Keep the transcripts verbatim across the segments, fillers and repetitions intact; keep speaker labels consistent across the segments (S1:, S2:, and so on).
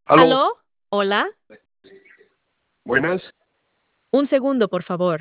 S1: Aló,
S2: ¿Aló? ¿Hola?
S1: buenas.
S2: Un segundo, por favor.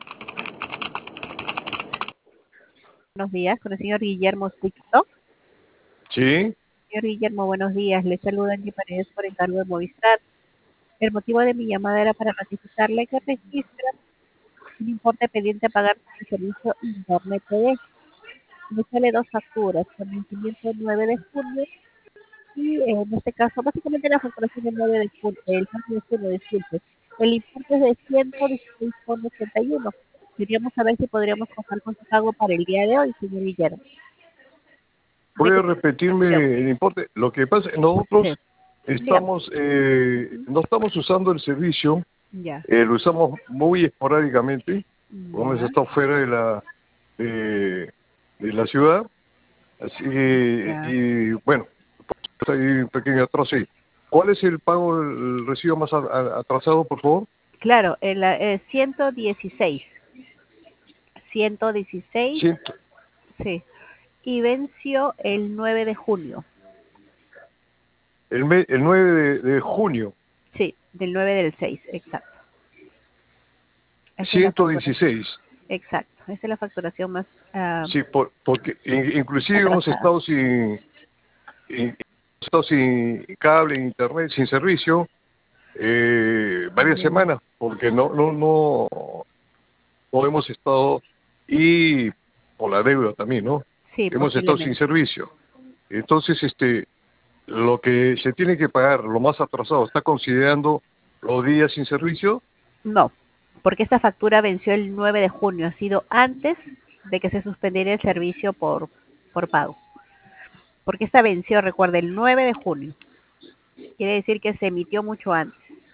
S3: Buenos días, con el señor Guillermo Sixto.
S1: Sí,
S3: Señor Guillermo, buenos días. Le saluda Angie Paredes por encargo de Movistar. El motivo de mi llamada era para notificarle que registra un importe pendiente a pagar por el servicio Internet T V. Me sale dos facturas, con vencimiento el nueve de junio y eh, en este caso, básicamente la facturación del nueve de junio, el nueve de junio, disculpe. El importe es de ciento dieciséis con ochenta y uno. Queríamos saber si podríamos contar con su pago para el día de hoy, señor Guillermo. ¿De
S1: puede
S3: qué
S1: repetirme
S3: facturación?
S1: el importe. Lo que pasa,
S3: Sí,
S1: nosotros
S3: dígame.
S1: estamos, eh, no estamos usando el servicio,
S3: Ya,
S1: eh, lo usamos muy esporádicamente, como hemos
S3: ya,
S1: estado fuera de la, de, de la ciudad, así que,
S3: ya.
S1: y bueno, hay un pequeño atraso ahí. ¿Cuál es el pago, el recibo más a- a- atrasado, por favor?
S3: Claro, el, eh, ciento dieciséis, ciento dieciséis,
S1: Ciento,
S3: sí, y venció el nueve de junio,
S1: el, me- el nueve de, de junio,
S3: sí, del nueve del seis, exacto. Esa es la
S1: ciento
S3: facturación,
S1: dieciséis.
S3: exacto, esa es la facturación más ah,
S1: Sí, por, porque in- inclusive hemos
S3: atrasada.
S1: estado sin, in- hemos estado sin cable, internet, sin servicio, eh, varias
S3: Ya.
S1: semanas, porque no, no, no, no hemos estado, y por la deuda también, ¿no?
S3: Sí,
S1: Hemos estado sin
S3: posiblemente.
S1: servicio. Entonces, este, lo que se tiene que pagar, lo más atrasado, ¿está considerando los días sin servicio?
S3: No, porque esta factura venció el nueve de junio, ha sido antes de que se suspendiera el servicio por, por pago. Porque esta venció, recuerda, el nueve de junio. Quiere decir que se emitió mucho antes.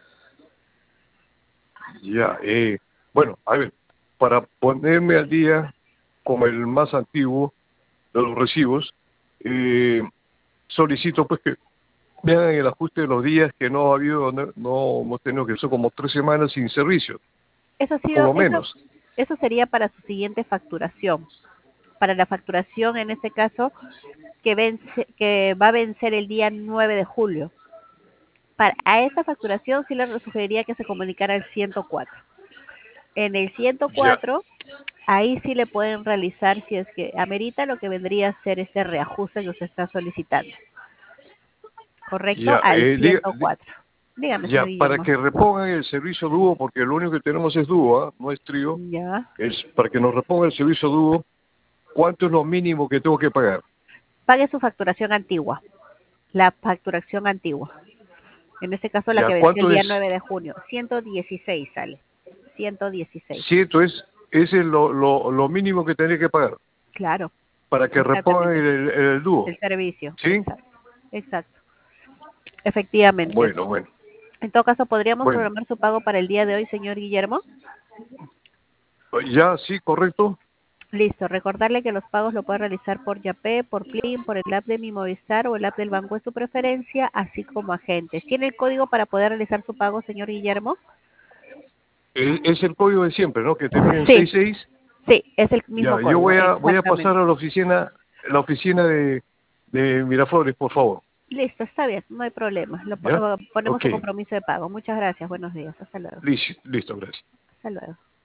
S1: Ya, eh, bueno, a ver, para ponerme al día como el más antiguo de los recibos, eh, solicito pues que me hagan el ajuste de los días que no ha habido, no, no hemos tenido, que son como tres semanas sin servicio,
S3: Eso ha
S1: por
S3: sido,
S1: lo
S3: eso,
S1: menos.
S3: eso sería para su siguiente facturación. Para la facturación, en este caso, que vence, que va a vencer el día nueve de julio. Para, a esa facturación sí le sugeriría que se comunicara al ciento cuatro. En el ciento
S1: Ya,
S3: cuatro, ahí sí le pueden realizar, si es que amerita, lo que vendría a ser este reajuste que usted está solicitando. ¿Correcto?
S1: ya,
S3: Al
S1: eh, diga-
S3: ciento
S1: di-
S3: cuatro. Dígame, señor
S1: ya, para
S3: Guillermo.
S1: que repongan el servicio dúo, porque lo único que tenemos es dúo, ¿ah? No es trío,
S3: Ya.
S1: es para que nos reponga el servicio dúo, ¿cuánto es lo mínimo que tengo que pagar?
S3: Pague su facturación antigua. La facturación antigua. En este caso, la
S1: Ya,
S3: que venció el
S1: ¿cuánto
S3: día
S1: es?
S3: nueve de junio. ciento dieciséis sale. ciento dieciséis.
S1: Cierto, es, ese es lo, lo, lo mínimo que tendría que pagar
S3: Claro,
S1: para que repongan
S3: exactamente.
S1: el, el, el dúo,
S3: El servicio.
S1: ¿sí?
S3: Exacto. Exacto. Efectivamente.
S1: Bueno, bueno,
S3: En todo caso, ¿podríamos
S1: bueno.
S3: programar su pago para el día de hoy, señor Guillermo?
S1: Ya, sí, correcto.
S3: Listo. Recordarle que los pagos lo puede realizar por Yapé, por Plin, por el app de Mi Movistar o el app del banco de su preferencia, así como agentes. ¿Tiene el código para poder realizar su pago, señor Guillermo?
S1: Es, es el código de siempre, ¿no? Que termina en
S3: Sí,
S1: seis seis.
S3: sí, es el mismo
S1: Ya, yo
S3: código,
S1: voy a voy a pasar
S3: exactamente.
S1: a la oficina, la oficina de, de Miraflores, por favor.
S3: Listo, está bien, no hay problema. Lo, po-
S1: ¿Ya?
S3: lo ponemos
S1: Ok,
S3: su compromiso de pago. Muchas gracias, buenos días. Hasta luego.
S1: listo, listo, gracias.
S3: Hasta luego.